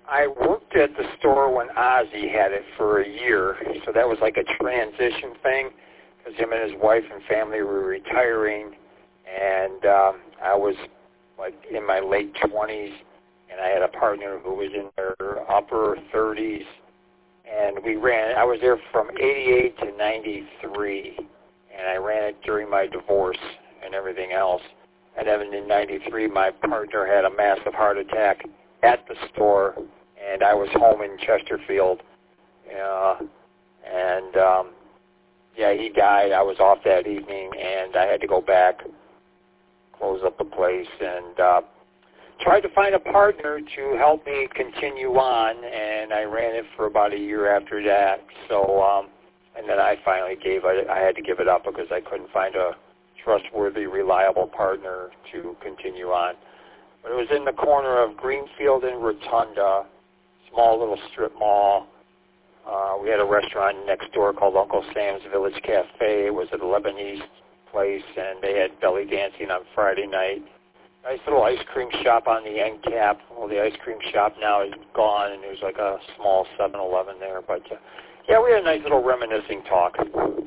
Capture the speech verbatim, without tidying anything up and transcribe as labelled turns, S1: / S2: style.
S1: I worked at the store when Ozzy had it for a year, so that was like a transition thing, because him and his wife and family were retiring, and um, I was like in my late twenties, and I had a partner who was in their upper thirties, and we ran, I was there from eighty-eight to ninety-three, and I ran it during my divorce and everything else. And then in ninety-three, my partner had a massive heart attack at the store, and I was home in Chesterfield. Uh, and, um, yeah, he died. I was off that evening, and I had to go back, close up the place, and uh, tried to find a partner to help me continue on, and I ran it for about a year after that. So, um, and then I finally gave it. I had to give it up because I couldn't find a trustworthy, reliable partner to continue on. But it was in the corner of Greenfield and Rotunda, small little strip mall. Uh, we had a restaurant next door called Uncle Sam's Village Cafe. It was a Lebanese place, and they had belly dancing on Friday night. Nice little ice cream shop on the end cap. Well, the ice cream shop now is gone, and there's like a small seven eleven there. But, uh, yeah, we had a nice little reminiscing talk.